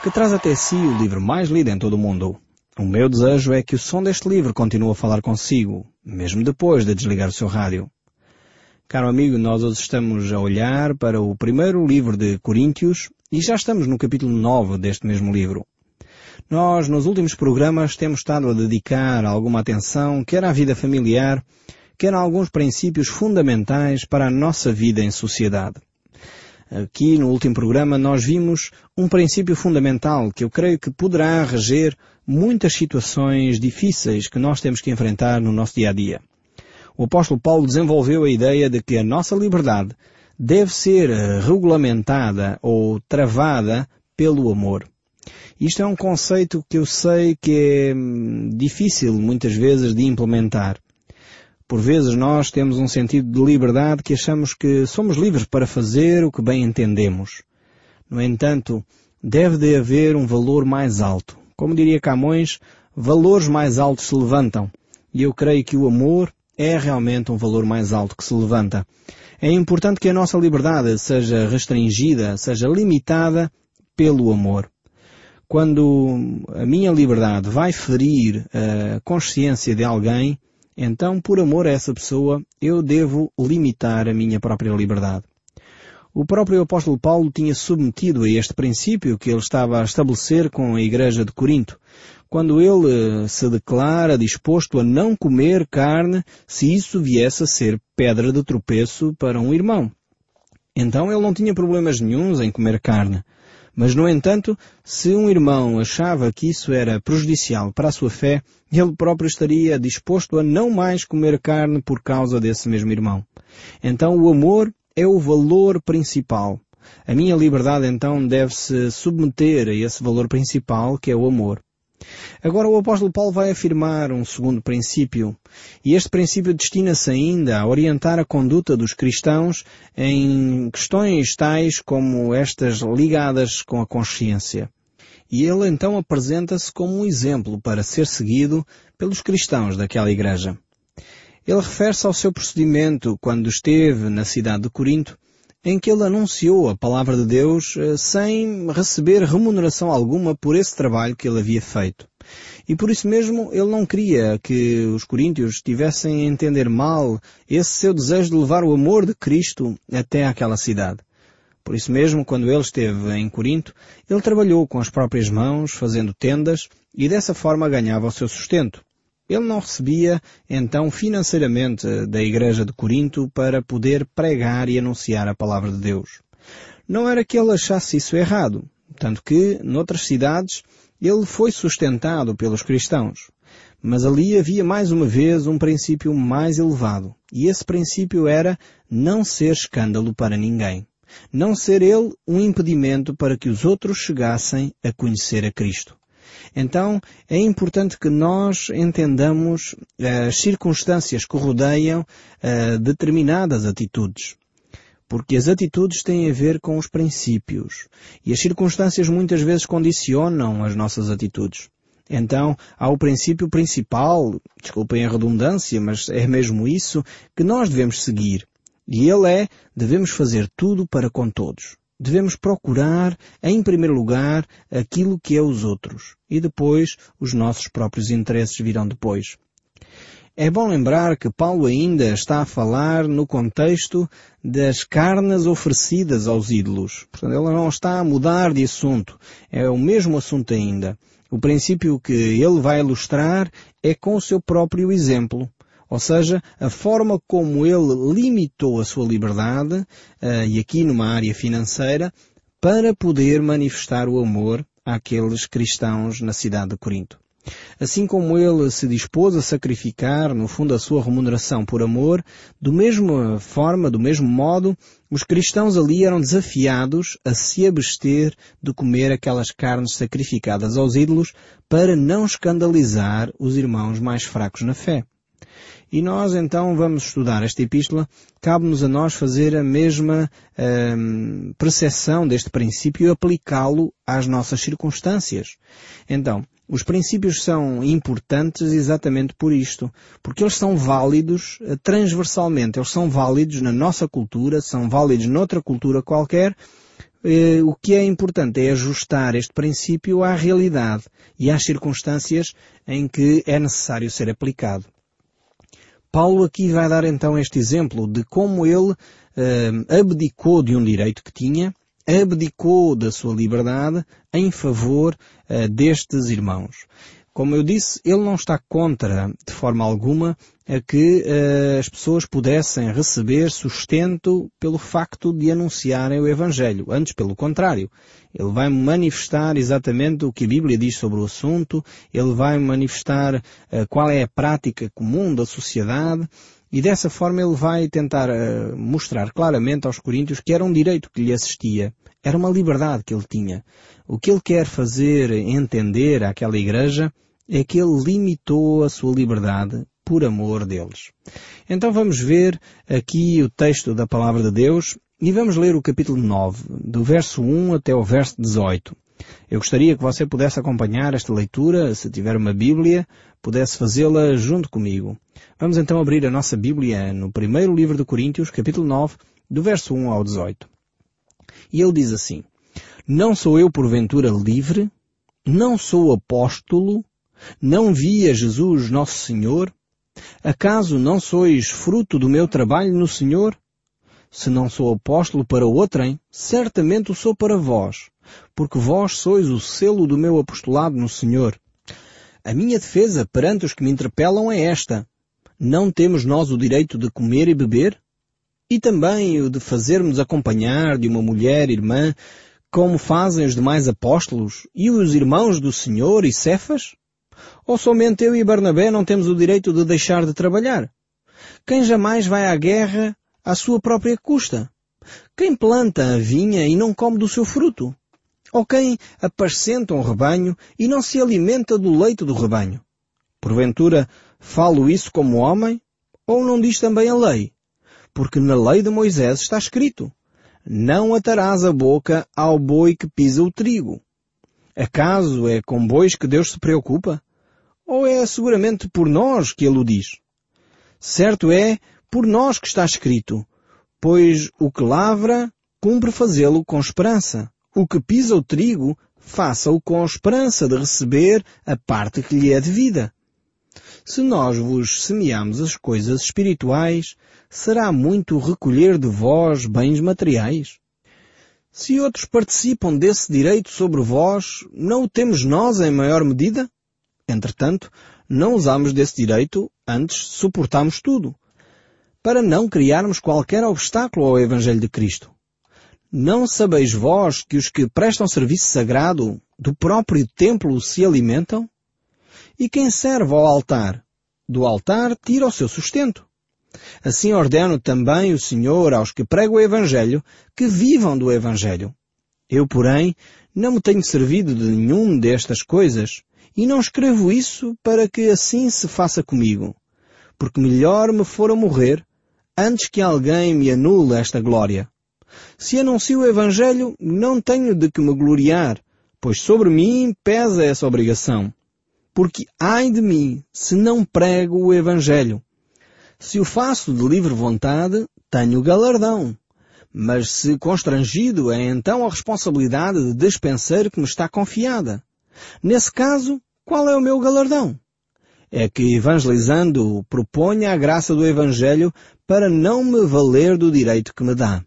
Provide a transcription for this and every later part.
que traz até si o livro mais lido em todo o mundo. O meu desejo é que o som deste livro continue a falar consigo, mesmo depois de desligar o seu rádio. Caro amigo, nós hoje estamos a olhar para o primeiro livro de Coríntios e já estamos no capítulo 9 deste mesmo livro. Nós, nos últimos programas, temos estado a dedicar alguma atenção, quer à vida familiar, quer a alguns princípios fundamentais para a nossa vida em sociedade. Aqui, no último programa, nós vimos um princípio fundamental que eu creio que poderá reger muitas situações difíceis que nós temos que enfrentar no nosso dia-a-dia. O apóstolo Paulo desenvolveu a ideia de que a nossa liberdade deve ser regulamentada ou travada pelo amor. Isto é um conceito que eu sei que é difícil muitas vezes de implementar. Por vezes nós temos um sentido de liberdade que achamos que somos livres para fazer o que bem entendemos. No entanto, deve de haver um valor mais alto. Como diria Camões, valores mais altos se levantam. E eu creio que o amor é realmente um valor mais alto que se levanta. É importante que a nossa liberdade seja restringida, seja limitada pelo amor. Quando a minha liberdade vai ferir a consciência de alguém, então, por amor a essa pessoa, eu devo limitar a minha própria liberdade. O próprio apóstolo Paulo tinha submetido a este princípio que ele estava a estabelecer com a igreja de Corinto, quando ele se declara disposto a não comer carne se isso viesse a ser pedra de tropeço para um irmão. Então ele não tinha problemas nenhuns em comer carne. Mas, no entanto, se um irmão achava que isso era prejudicial para a sua fé, ele próprio estaria disposto a não mais comer carne por causa desse mesmo irmão. Então o amor é o valor principal. A minha liberdade, então, deve-se submeter a esse valor principal, que é o amor. Agora o apóstolo Paulo vai afirmar um segundo princípio, e este princípio destina-se ainda a orientar a conduta dos cristãos em questões tais como estas ligadas com a consciência. E ele então apresenta-se como um exemplo para ser seguido pelos cristãos daquela igreja. Ele refere-se ao seu procedimento quando esteve na cidade de Corinto, em que ele anunciou a palavra de Deus sem receber remuneração alguma por esse trabalho que ele havia feito. E por isso mesmo ele não queria que os coríntios tivessem a entender mal esse seu desejo de levar o amor de Cristo até àquela cidade. Por isso mesmo, quando ele esteve em Corinto, ele trabalhou com as próprias mãos, fazendo tendas, e dessa forma ganhava o seu sustento. Ele não recebia, então, financeiramente da igreja de Corinto para poder pregar e anunciar a palavra de Deus. Não era que ele achasse isso errado, tanto que, noutras cidades, ele foi sustentado pelos cristãos. Mas ali havia mais uma vez um princípio mais elevado, e esse princípio era não ser escândalo para ninguém. Não ser ele um impedimento para que os outros chegassem a conhecer a Cristo. Então, é importante que nós entendamos as circunstâncias que rodeiam determinadas atitudes. Porque as atitudes têm a ver com os princípios. E as circunstâncias muitas vezes condicionam as nossas atitudes. Então, há o princípio principal, desculpem a redundância, mas é mesmo isso, que nós devemos seguir. E ele é, devemos fazer tudo para com todos. Devemos procurar, em primeiro lugar, aquilo que é os outros. E depois, os nossos próprios interesses virão depois. É bom lembrar que Paulo ainda está a falar no contexto das carnes oferecidas aos ídolos. Portanto, ele não está a mudar de assunto. É o mesmo assunto ainda. O princípio que ele vai ilustrar é com o seu próprio exemplo. Ou seja, a forma como ele limitou a sua liberdade, e aqui numa área financeira, para poder manifestar o amor àqueles cristãos na cidade de Corinto. Assim como ele se dispôs a sacrificar, no fundo, a sua remuneração por amor, do mesmo forma, do mesmo modo, os cristãos ali eram desafiados a se abster de comer aquelas carnes sacrificadas aos ídolos para não escandalizar os irmãos mais fracos na fé. E nós então vamos estudar esta epístola, cabe-nos a nós fazer a mesma percepção deste princípio e aplicá-lo às nossas circunstâncias. Então, os princípios são importantes exatamente por isto, porque eles são válidos transversalmente, eles são válidos na nossa cultura, são válidos noutra cultura qualquer, o que é importante é ajustar este princípio à realidade e às circunstâncias em que é necessário ser aplicado. Paulo aqui vai dar então este exemplo de como ele abdicou de um direito que tinha, abdicou da sua liberdade em favor destes irmãos. Como eu disse, ele não está contra, de forma alguma, a que as pessoas pudessem receber sustento pelo facto de anunciarem o Evangelho. Antes, pelo contrário. Ele vai manifestar exatamente o que a Bíblia diz sobre o assunto, ele vai manifestar qual é a prática comum da sociedade, e dessa forma ele vai tentar mostrar claramente aos coríntios que era um direito que lhe assistia. Era uma liberdade que ele tinha. O que ele quer fazer entender àquela igreja é que ele limitou a sua liberdade por amor deles. Então vamos ver aqui o texto da Palavra de Deus e vamos ler o capítulo 9, do verso 1 até o verso 18. Eu gostaria que você pudesse acompanhar esta leitura, se tiver uma Bíblia, pudesse fazê-la junto comigo. Vamos então abrir a nossa Bíblia no primeiro livro de Coríntios, capítulo 9, do verso 1 ao 18. E ele diz assim: Não sou eu porventura livre? Não sou apóstolo? Não vi a Jesus nosso Senhor? Acaso não sois fruto do meu trabalho no Senhor? Se não sou apóstolo para outrem, certamente o sou para vós, porque vós sois o selo do meu apostolado no Senhor. A minha defesa perante os que me interpelam é esta: não temos nós o direito de comer e beber? E também o de fazermos acompanhar de uma mulher irmã, como fazem os demais apóstolos e os irmãos do Senhor e Cefas? Ou somente eu e Barnabé não temos o direito de deixar de trabalhar? Quem jamais vai à guerra à sua própria custa? Quem planta a vinha e não come do seu fruto? Ou quem apascenta um rebanho e não se alimenta do leite do rebanho? Porventura, falo isso como homem? Ou não diz também a lei? Porque na lei de Moisés está escrito: não atarás a boca ao boi que pisa o trigo. Acaso é com bois que Deus se preocupa? Ou é seguramente por nós que ele o diz? Certo é por nós que está escrito: pois o que lavra, cumpre fazê-lo com esperança. O que pisa o trigo, faça-o com esperança de receber a parte que lhe é devida. Se nós vos semeamos as coisas espirituais, será muito recolher de vós bens materiais? Se outros participam desse direito sobre vós, não o temos nós em maior medida? Entretanto, não usamos desse direito, antes suportamos tudo, para não criarmos qualquer obstáculo ao Evangelho de Cristo. Não sabeis vós que os que prestam serviço sagrado do próprio templo se alimentam? E quem serve ao altar, do altar tira o seu sustento. Assim ordeno também o Senhor aos que pregam o Evangelho, que vivam do Evangelho. Eu, porém, não me tenho servido de nenhum destas coisas, e não escrevo isso para que assim se faça comigo, porque melhor me fora morrer, antes que alguém me anule esta glória. Se anuncio o Evangelho, não tenho de que me gloriar, pois sobre mim pesa essa obrigação. Porque ai de mim, se não prego o Evangelho. Se o faço de livre vontade, tenho galardão. Mas se constrangido, é então a responsabilidade de despenseiro que me está confiada. Nesse caso, qual é o meu galardão? É que, evangelizando, proponha a graça do Evangelho para não me valer do direito que me dá.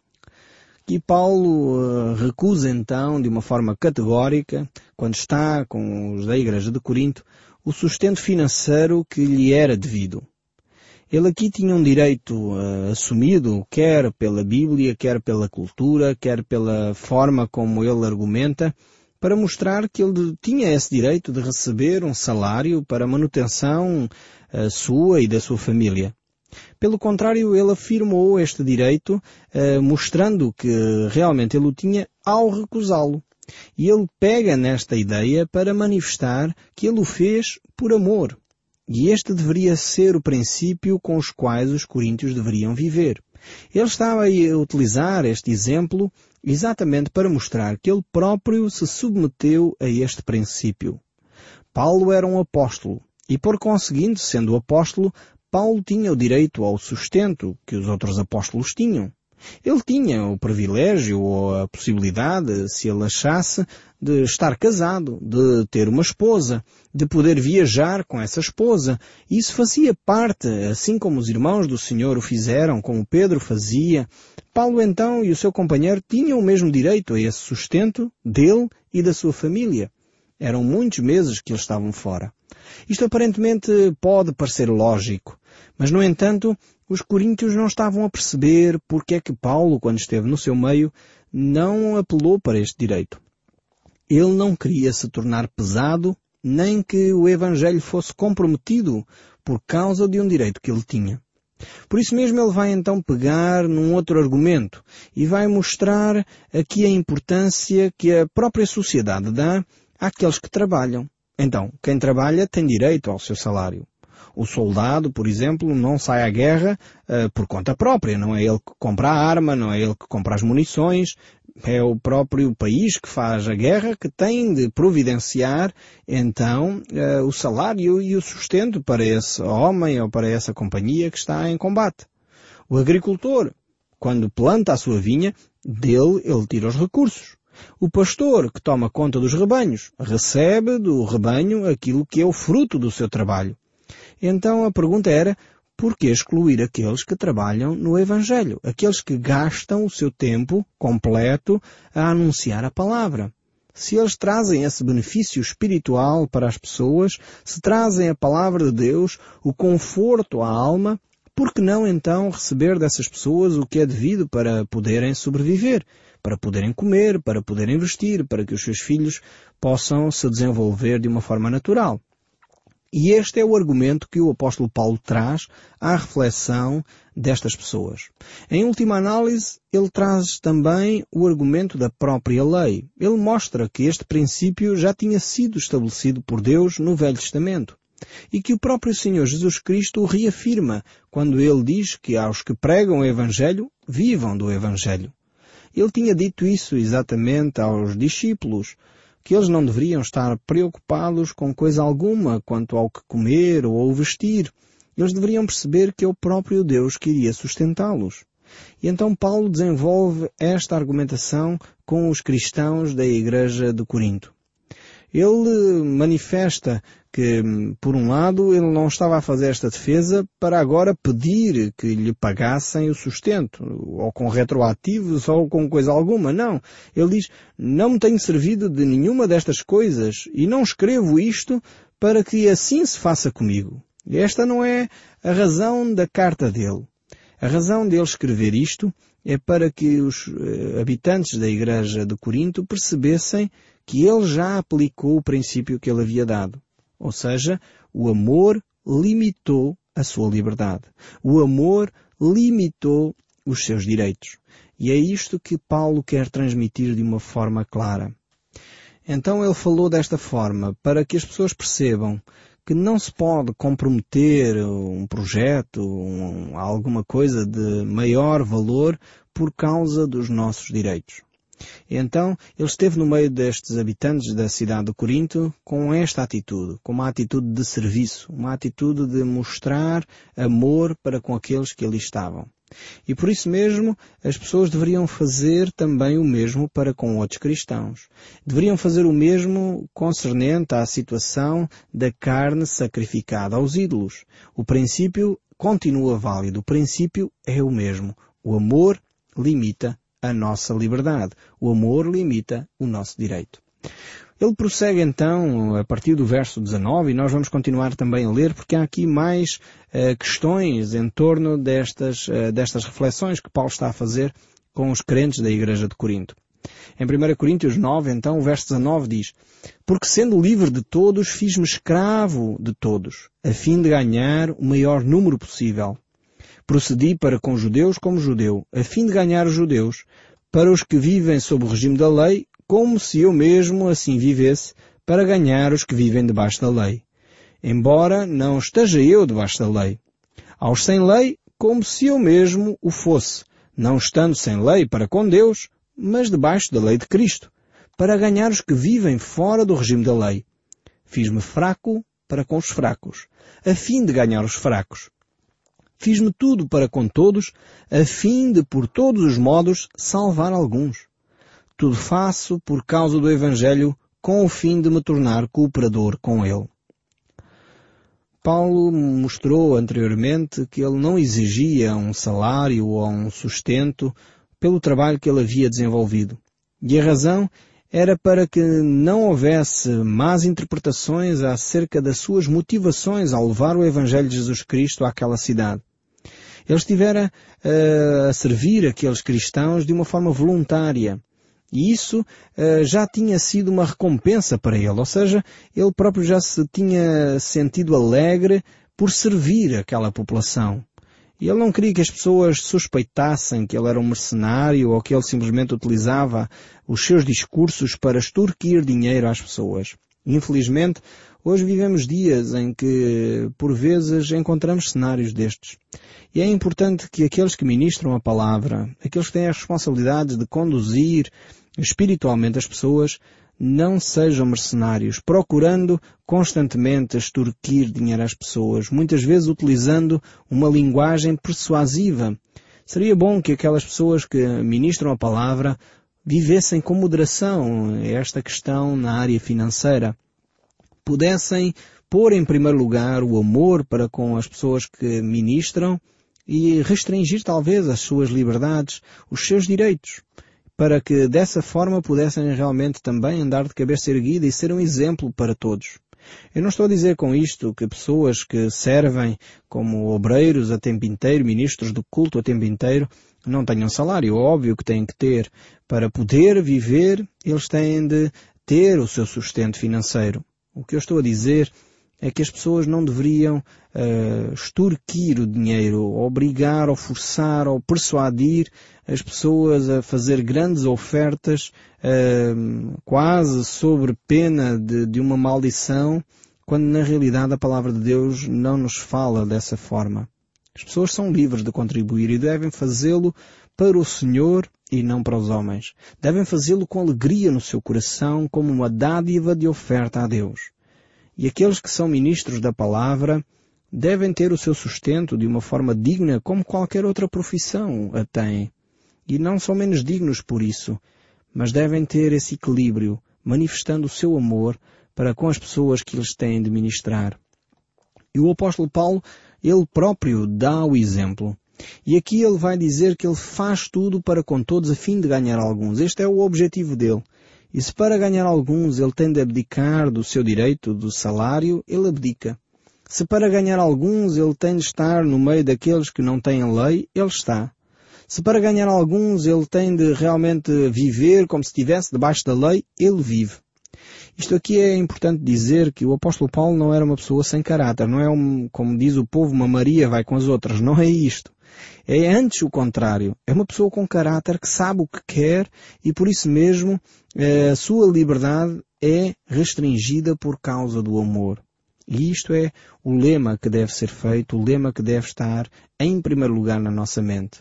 Aqui Paulo recusa então, de uma forma categórica, quando está com os da Igreja de Corinto, o sustento financeiro que lhe era devido. Ele aqui tinha um direito assumido, quer pela Bíblia, quer pela cultura, quer pela forma como ele argumenta, para mostrar que ele tinha esse direito de receber um salário para a manutenção sua e da sua família. Pelo contrário, ele afirmou este direito, mostrando que realmente ele o tinha ao recusá-lo. E ele pega nesta ideia para manifestar que ele o fez por amor. E este deveria ser o princípio com os quais os coríntios deveriam viver. Ele estava a utilizar este exemplo exatamente para mostrar que ele próprio se submeteu a este princípio. Paulo era um apóstolo e, por conseguinte, sendo apóstolo, Paulo tinha o direito ao sustento que os outros apóstolos tinham. Ele tinha o privilégio ou a possibilidade, se ele achasse, de estar casado, de ter uma esposa, de poder viajar com essa esposa. Isso fazia parte, assim como os irmãos do Senhor o fizeram, como Pedro fazia. Paulo então e o seu companheiro tinham o mesmo direito a esse sustento dele e da sua família. Eram muitos meses que eles estavam fora. Isto aparentemente pode parecer lógico, mas no entanto os coríntios não estavam a perceber porque é que Paulo, quando esteve no seu meio, não apelou para este direito. Ele não queria se tornar pesado, nem que o Evangelho fosse comprometido por causa de um direito que ele tinha. Por isso mesmo ele vai então pegar num outro argumento e vai mostrar aqui a importância que a própria sociedade dá àqueles que trabalham. Então, quem trabalha tem direito ao seu salário. O soldado, por exemplo, não sai à guerra por conta própria. Não é ele que compra a arma, não é ele que compra as munições. É o próprio país que faz a guerra que tem de providenciar, então, o salário e o sustento para esse homem ou para essa companhia que está em combate. O agricultor, quando planta a sua vinha, dele ele tira os recursos. O pastor, que toma conta dos rebanhos, recebe do rebanho aquilo que é o fruto do seu trabalho. Então a pergunta era, por que excluir aqueles que trabalham no Evangelho? Aqueles que gastam o seu tempo completo a anunciar a palavra? Se eles trazem esse benefício espiritual para as pessoas, se trazem a palavra de Deus, o conforto à alma, por que não então receber dessas pessoas o que é devido para poderem sobreviver? Para poderem comer, para poderem vestir, para que os seus filhos possam se desenvolver de uma forma natural. E este é o argumento que o apóstolo Paulo traz à reflexão destas pessoas. Em última análise, ele traz também o argumento da própria lei. Ele mostra que este princípio já tinha sido estabelecido por Deus no Velho Testamento. E que o próprio Senhor Jesus Cristo o reafirma quando ele diz que aos que pregam o Evangelho, vivam do Evangelho. Ele tinha dito isso exatamente aos discípulos, que eles não deveriam estar preocupados com coisa alguma quanto ao que comer ou ao vestir. Eles deveriam perceber que é o próprio Deus que iria sustentá-los. E então Paulo desenvolve esta argumentação com os cristãos da igreja de Corinto. Ele manifesta que, por um lado, ele não estava a fazer esta defesa para agora pedir que lhe pagassem o sustento, ou com retroativos, ou com coisa alguma. Não. Ele diz, não me tenho servido de nenhuma destas coisas e não escrevo isto para que assim se faça comigo. E esta não é a razão da carta dele. A razão dele escrever isto é para que os habitantes da igreja de Corinto percebessem que ele já aplicou o princípio que ele havia dado. Ou seja, o amor limitou a sua liberdade. O amor limitou os seus direitos. E é isto que Paulo quer transmitir de uma forma clara. Então ele falou desta forma, para que as pessoas percebam que não se pode comprometer um projeto, alguma coisa de maior valor por causa dos nossos direitos. Então, ele esteve no meio destes habitantes da cidade de Corinto com esta atitude, com uma atitude de serviço, uma atitude de mostrar amor para com aqueles que ali estavam. E por isso mesmo, as pessoas deveriam fazer também o mesmo para com outros cristãos. Deveriam fazer o mesmo concernente à situação da carne sacrificada aos ídolos. O princípio continua válido, o princípio é o mesmo. O amor limita a nossa liberdade. O amor limita o nosso direito. Ele prossegue então a partir do verso 19 e nós vamos continuar também a ler porque há aqui mais questões em torno destas reflexões que Paulo está a fazer com os crentes da igreja de Corinto. Em 1 Coríntios 9, então, o verso 19 diz: porque sendo livre de todos, fiz-me escravo de todos, a fim de ganhar o maior número possível. Procedi para com judeus como judeu, a fim de ganhar os judeus, para os que vivem sob o regime da lei, como se eu mesmo assim vivesse, para ganhar os que vivem debaixo da lei. Embora não esteja eu debaixo da lei. Aos sem lei, como se eu mesmo o fosse, não estando sem lei para com Deus, mas debaixo da lei de Cristo, para ganhar os que vivem fora do regime da lei. Fiz-me fraco para com os fracos, a fim de ganhar os fracos. Fiz-me tudo para com todos, a fim de, por todos os modos, salvar alguns. Tudo faço por causa do Evangelho, com o fim de me tornar cooperador com ele. Paulo mostrou anteriormente que ele não exigia um salário ou um sustento pelo trabalho que ele havia desenvolvido. E a razão era para que não houvesse más interpretações acerca das suas motivações ao levar o Evangelho de Jesus Cristo àquela cidade. Ele estivera a servir aqueles cristãos de uma forma voluntária. E isso já tinha sido uma recompensa para ele. Ou seja, ele próprio já se tinha sentido alegre por servir aquela população. E ele não queria que as pessoas suspeitassem que ele era um mercenário ou que ele simplesmente utilizava os seus discursos para extorquir dinheiro às pessoas. Infelizmente, hoje vivemos dias em que, por vezes, encontramos cenários destes. E é importante que aqueles que ministram a palavra, aqueles que têm as responsabilidades de conduzir espiritualmente as pessoas, não sejam mercenários, procurando constantemente extorquir dinheiro às pessoas, muitas vezes utilizando uma linguagem persuasiva. Seria bom que aquelas pessoas que ministram a palavra vivessem com moderação esta questão na área financeira. Pudessem pôr em primeiro lugar o amor para com as pessoas que ministram e restringir talvez as suas liberdades, os seus direitos, para que dessa forma pudessem realmente também andar de cabeça erguida e ser um exemplo para todos. Eu não estou a dizer com isto que pessoas que servem como obreiros a tempo inteiro, ministros do culto a tempo inteiro, não tenham salário. Óbvio que têm que ter. Para poder viver, eles têm de ter o seu sustento financeiro. O que eu estou a dizer é que as pessoas não deveriam extorquir o dinheiro, obrigar ou forçar ou persuadir as pessoas a fazer grandes ofertas quase sobre pena de uma maldição, quando na realidade a palavra de Deus não nos fala dessa forma. As pessoas são livres de contribuir e devem fazê-lo para o Senhor e não para os homens. Devem fazê-lo com alegria no seu coração, como uma dádiva de oferta a Deus. E aqueles que são ministros da palavra devem ter o seu sustento de uma forma digna, como qualquer outra profissão a tem. E não são menos dignos por isso, mas devem ter esse equilíbrio, manifestando o seu amor para com as pessoas que eles têm de ministrar. E o apóstolo Paulo, ele próprio dá o exemplo. E aqui ele vai dizer que ele faz tudo para com todos a fim de ganhar alguns. Este é o objetivo dele. E se para ganhar alguns ele tem de abdicar do seu direito, do salário, ele abdica. Se para ganhar alguns ele tem de estar no meio daqueles que não têm lei, ele está. Se para ganhar alguns ele tem de realmente viver como se estivesse debaixo da lei, ele vive. Isto aqui é importante dizer que o apóstolo Paulo não era uma pessoa sem caráter, não é como diz o povo, uma Maria vai com as outras, não é isto. É antes o contrário. É uma pessoa com caráter que sabe o que quer e por isso mesmo a sua liberdade é restringida por causa do amor. E isto é o lema que deve ser feito, o lema que deve estar em primeiro lugar na nossa mente.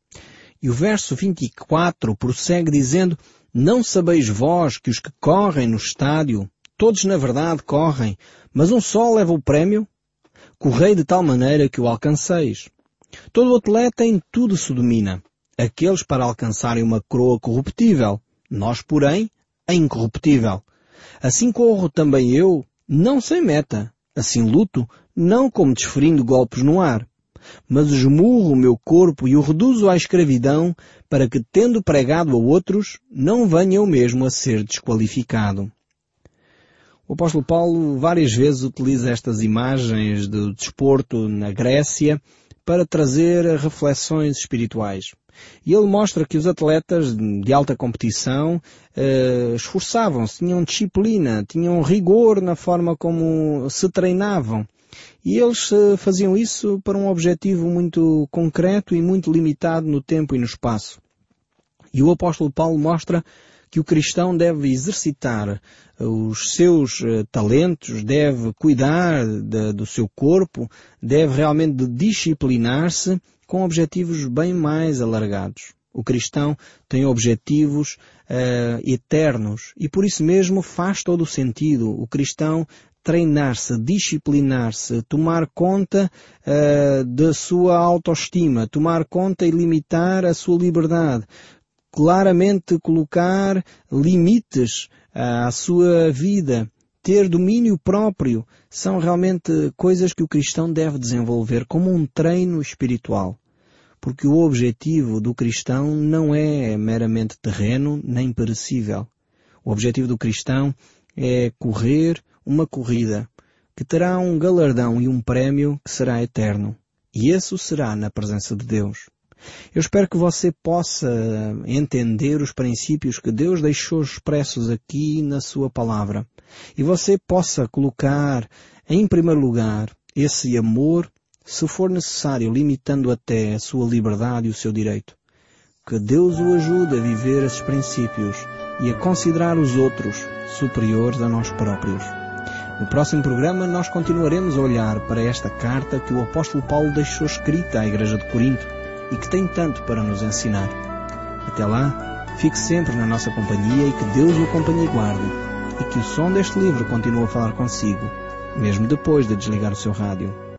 E o verso 24 prossegue dizendo: Não sabeis vós que os que correm no estádio, todos na verdade correm, mas um só leva o prémio? Correi de tal maneira que o alcanceis. Todo atleta em tudo se domina. Aqueles para alcançarem uma coroa corruptível, nós, porém, a incorruptível. Assim corro também eu, não sem meta. Assim luto, não como desferindo golpes no ar. Mas esmurro o meu corpo e o reduzo à escravidão, para que, tendo pregado a outros, não venha eu mesmo a ser desqualificado. O apóstolo Paulo várias vezes utiliza estas imagens do desporto na Grécia para trazer reflexões espirituais. E ele mostra que os atletas de alta competição esforçavam-se, tinham disciplina, tinham rigor na forma como se treinavam. E eles faziam isso para um objetivo muito concreto e muito limitado no tempo e no espaço. E o apóstolo Paulo mostra que o cristão deve exercitar os seus talentos, deve cuidar do seu corpo, deve realmente disciplinar-se com objetivos bem mais alargados. O cristão tem objetivos eternos e por isso mesmo faz todo o sentido o cristão treinar-se, disciplinar-se, tomar conta da sua autoestima, tomar conta e limitar a sua liberdade, claramente colocar limites à sua vida, ter domínio próprio, são realmente coisas que o cristão deve desenvolver como um treino espiritual. Porque o objetivo do cristão não é meramente terreno nem perecível. O objetivo do cristão é correr uma corrida que terá um galardão e um prémio que será eterno. E esse será na presença de Deus. Eu espero que você possa entender os princípios que Deus deixou expressos aqui na sua palavra. E você possa colocar em primeiro lugar esse amor, se for necessário, limitando até a sua liberdade e o seu direito. Que Deus o ajude a viver esses princípios e a considerar os outros superiores a nós próprios. No próximo programa nós continuaremos a olhar para esta carta que o apóstolo Paulo deixou escrita à igreja de Corinto e que tem tanto para nos ensinar. Até lá, fique sempre na nossa companhia e que Deus o acompanhe e guarde, e que o som deste livro continue a falar consigo, mesmo depois de desligar o seu rádio.